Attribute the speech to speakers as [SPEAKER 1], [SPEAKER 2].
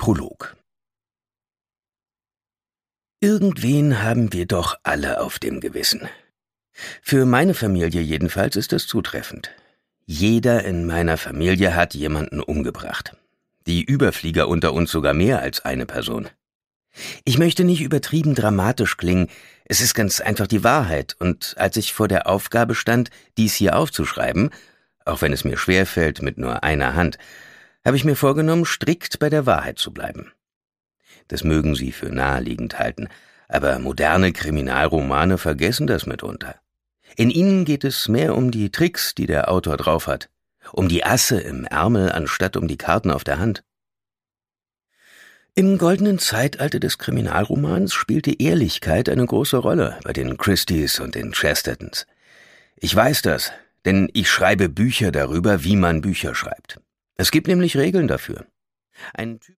[SPEAKER 1] Prolog. Irgendwen haben wir doch alle auf dem Gewissen. Für meine Familie jedenfalls ist das zutreffend. Jeder in meiner Familie hat jemanden umgebracht. Die Überflieger unter uns sogar mehr als eine Person. Ich möchte nicht übertrieben dramatisch klingen, es ist ganz einfach die Wahrheit, und als ich vor der Aufgabe stand, dies hier aufzuschreiben, auch wenn es mir schwerfällt mit nur einer Hand, habe ich mir vorgenommen, strikt bei der Wahrheit zu bleiben. Das mögen Sie für naheliegend halten, aber moderne Kriminalromane vergessen das mitunter. In ihnen geht es mehr um die Tricks, die der Autor drauf hat, um die Asse im Ärmel anstatt um die Karten auf der Hand. Im goldenen Zeitalter des Kriminalromans spielte Ehrlichkeit eine große Rolle bei den Christies und den Chestertons. Ich weiß das, denn ich schreibe Bücher darüber, wie man Bücher schreibt. Es gibt nämlich Regeln dafür. Ein Typ